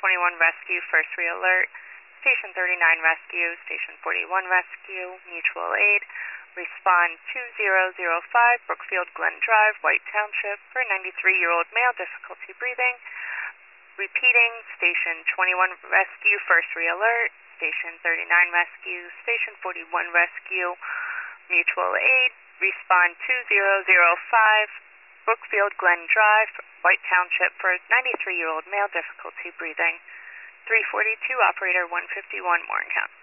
21 Rescue, First Re-Alert. Station 39 Rescue, Station 41 Rescue, Mutual Aid. Respond 2005, Brookfield Glen Drive, White Township, for a 93-year-old male, difficulty breathing. Repeating, Station 21 Rescue, First Re-Alert. Station 39 Rescue, Station 41 Rescue, Mutual Aid. Respond 2005, Brookfield Glen Drive, White Township, for a 93-year-old male, difficulty breathing. 342, Operator 151, Morgantown.